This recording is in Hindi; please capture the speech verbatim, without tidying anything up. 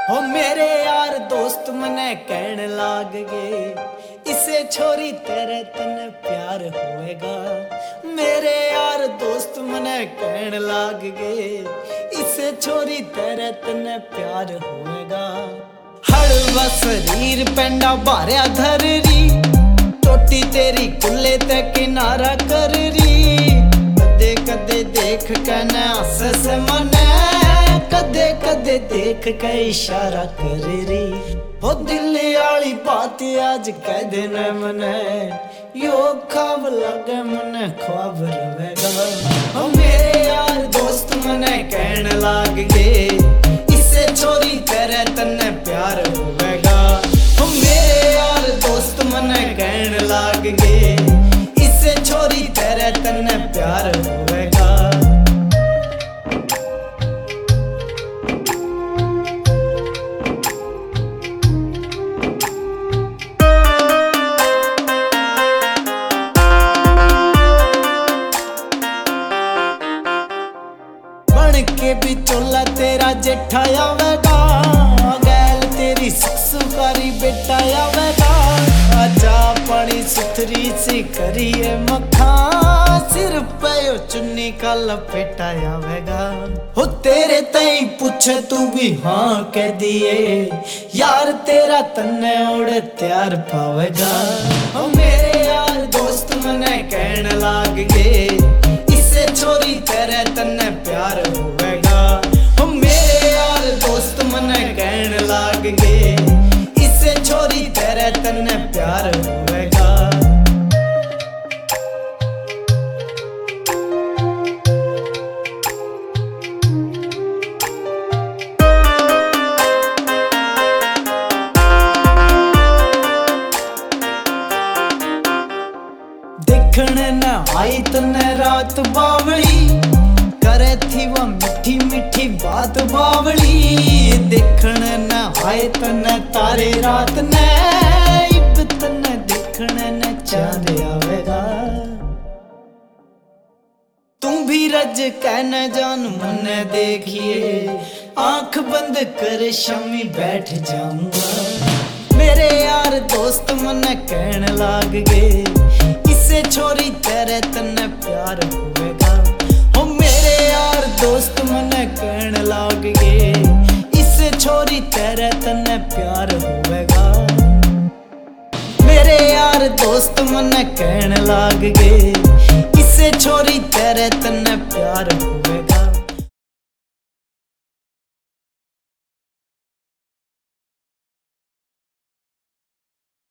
हो मेरे यार दोस्त मने कहन लाग गए, इसे छोरी तेरे तने प्यार होएगा। मेरे यार दोस्त मने कहन लाग गए, इसे छोरी तेरे तने प्यार होएगा। हड़वा शरीर पेंडा बारिया धर री, टोटी तेरी कुल्ले ते किनारा कर री। कदे कदे देख के न हंस मने, कदे कदे देख के इशारा कर री। हो दिल आली बात आज कह देना मने, यो ख्वाब लगे मने ख्वाब रहेगा। हो मेरे यार दोस्त मने कहन लाग गए, इससे छोरी तेरे तन्ने प्यार होवेगा। हो मेरे यार दोस्त मने कहन लाग गए, इससे छोरी तेरे तन्ने प्यार होवेगा। के भी चोला तेरा जेठा आवेगा, गैल तेरी ससुकारी बेटा आवेगा। आजा पानी सुथरी सी करिए मखा, सिर पे चुन्नी का लपेटा आवेगा। हो तेरे तई पूछे तू भी हाँ कह दिए, यार तेरा तन्ने ओढ़े त्यार पावेगा। हो मेरे यार दोस्त मने कहन लाग गए, इससे छोरी तेरे तन्ने प्यार होवेगा। हो मेरे यार दोस्त मने कहन लाग गए, इससे छोरी तेरे तन्ने प्यार होवेगा। देखण न आई तन्ने रात बावली, करे थी वो मीठी मीठी बात बावली। देखण न आए तन्ने तारे रात ने, इब तन्ने देखण न चांद आवेगा। तुम भी रज कहने जान मने देखिए, आंख बंद कर शमी बैठ जाऊंगा। मेरे यार दोस्त मने कहन लाग गए, इससे छोरी तेरे तन्ने प्यार होवेगा। हो मेरे यार दोस्त मने कहन लाग गए, इससे छोरी तेरे तन्ने प्यार होवेगा। मेरे यार दोस्त मने कहन लाग गए, इससे छोरी तेरे तन्ने प्यार होवेगा।